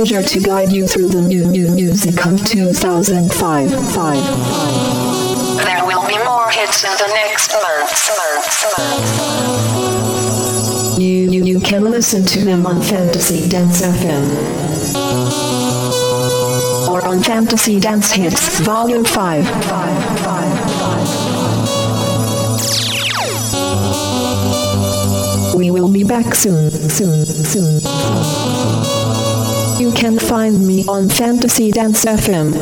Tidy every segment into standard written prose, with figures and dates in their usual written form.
pleasure to guide you through the new music of 2005. There will be more hits in the next months. You can listen to them on Fantasy Dance FM or on Fantasy Dance Hits Volume 5. We will be back soon. You can find me on Fantasy Dance FM.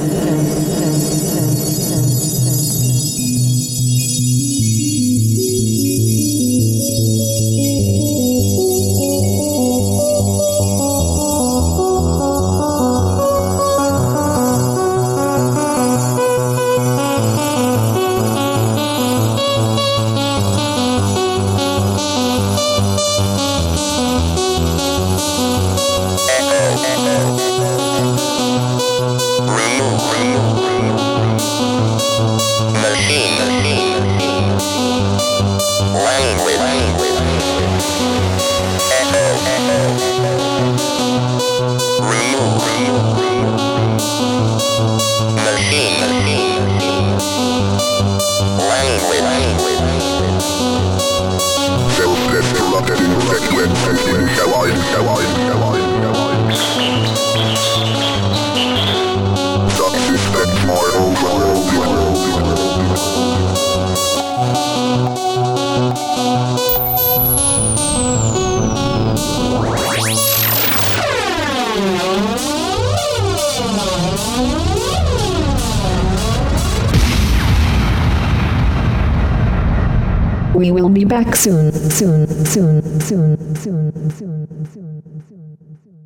We will be back soon.